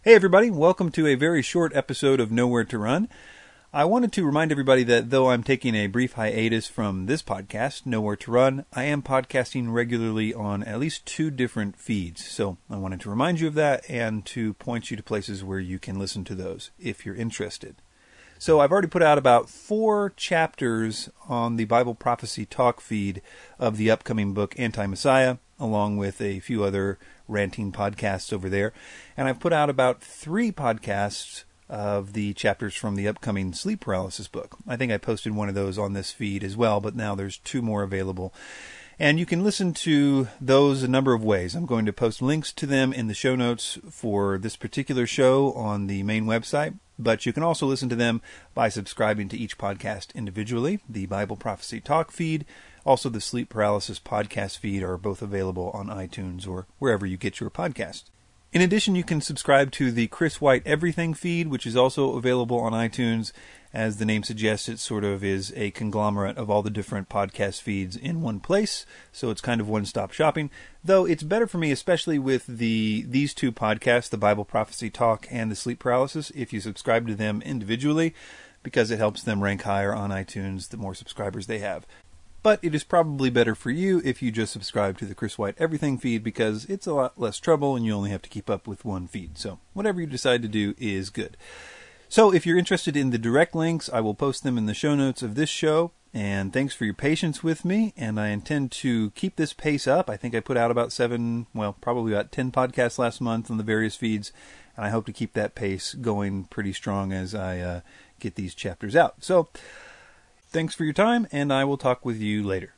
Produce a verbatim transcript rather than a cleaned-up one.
Hey everybody, welcome to a very short episode of Nowhere to Run. I wanted to remind everybody that though I'm taking a brief hiatus from this podcast, Nowhere to Run, I am podcasting regularly on at least two different feeds. So I wanted to remind you of that and to point you to places where you can listen to those if you're interested. So I've already put out about four chapters on the Bible Prophecy Talk feed of the upcoming book Anti-Messiah, along with a few other ranting podcasts over there. And I've put out about three podcasts of the chapters from the upcoming sleep paralysis book. I think I posted one of those on this feed as well, but now there's two more available. And you can listen to those a number of ways. I'm going to post links to them in the show notes for this particular show on the main website, but you can also listen to them by subscribing to each podcast individually. The Bible Prophecy Talk feed, also the Sleep Paralysis podcast feed are both available on iTunes or wherever you get your podcast. In addition, you can subscribe to the Chris White Everything feed, which is also available on iTunes. As the name suggests, it sort of is a conglomerate of all the different podcast feeds in one place, so it's kind of one-stop shopping. Though it's better for me, especially with the these two podcasts, the Bible Prophecy Talk and the Sleep Paralysis, if you subscribe to them individually, because it helps them rank higher on iTunes the more subscribers they have. But it is probably better for you if you just subscribe to the Chris White Everything feed because it's a lot less trouble and you only have to keep up with one feed. So whatever you decide to do is good. So if you're interested in the direct links, I will post them in the show notes of this show. And thanks for your patience with me. And I intend to keep this pace up. I think I put out about seven, well, probably about ten podcasts last month on the various feeds. And I hope to keep that pace going pretty strong as I uh, get these chapters out. So thanks for your time, and I will talk with you later.